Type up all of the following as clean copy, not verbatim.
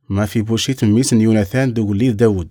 ما في بوشيت ميسن يوناثان دو قليد داود.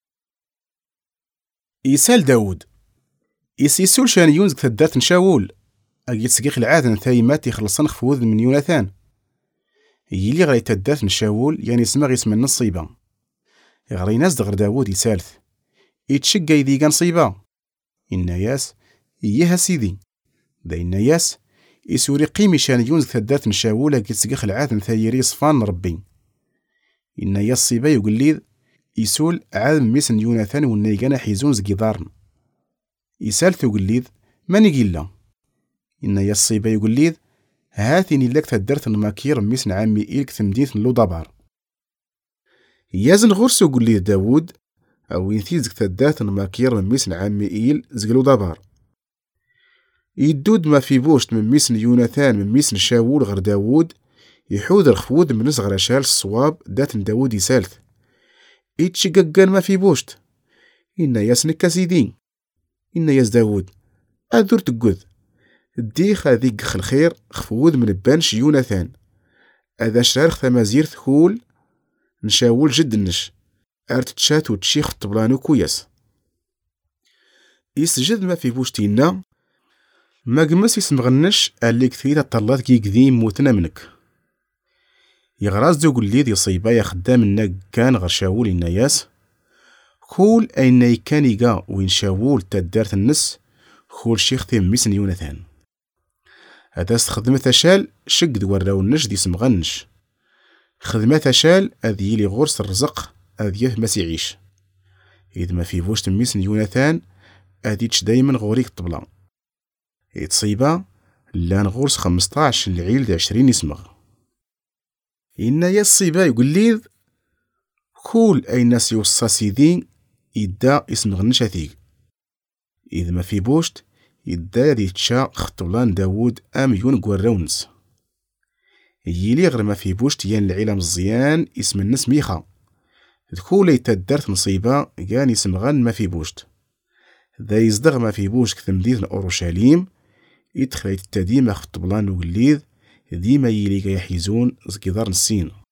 يسال داود يسيسول شان يونزك تدارت نشاول أجي تسقيق العادن ثايمات يخلصن خفوذ من يوناثان. يلي غري تدارت نشاول يعني سما غيسمن نصيبة. غري ناس دغر داود يسالث يتشقى يدي كان صيبة. إنا ياس إيها سيدي دا إنا ياس يسوري قيمي شان يونزك تدارت نشاول أجي تسقيق العادن ثايري صفان ربي. إنا ياس صيبة يقليد يسول عالم ميسن يوناثان والنيقانا حيزون زقيدارن. يسالث يقليد ماني قيلا. إنا يا الصيبة يقليد هاثيني لك تدرت الماكير ميسن عامي إيلك ثمديث لو دبار. يازن غرسو يقليد داود أو ينثيزك تدرت الماكير ميسن عامي إيل زقلو دبار. يدود ما في بوشت من ميسن يوناثان من ميسن شاول غير داود يحوذ الخفود من صغر شال الصواب دات داود يسالث يتشققان ما في بوشت. إنا ياسنك سيدين إنا ياس داود أذور تقوذ الديخ هذيك الخير خفوذ من بانش يوناثان أذا شرارخ ثمازير ثخول نشاول جد النش أرتشات وتشيخ الطبلانو كويس. يسجد ما في بوشتينا ما قمس يسمغنش اللي كثيرة طلات كي قديم موتنا منك. يغراز دو قليد يصيبا يا خدام الناق كان غير شاول الناياس كول أين كان يقا وين شاول تدارت النس كول شيخ ثيم ميسن يوناثان. هذا خدمة شال شق دوراو النش دي سمغنش خدمة شال أذي لي غرس الرزق أذيه ما سيعيش. إذ ما في بوشت ميسن يوناثان أذيتش دايما غوريك الطبلان يتصيبا لان غرس 15 العيل دي 20 يسمغ. إنا يا الصيبا يقليذ كول أي ناس يوصى سيدين يدا يسمغنش هثيق. إذ ما في بوشت يدا يتشا خطولان داود يون قوارونس. يلي غير ما في بوشت يان العيلة مزيان اسم الناس ميخا كول يتدارت نصيبة كان يسمغن ما في بوشت. ذا يزدغ ما في بوشت كثمديث أورشليم يدخل يتديما خطبلان وقليذ ديما يلي يحيزون زكيدار نسين.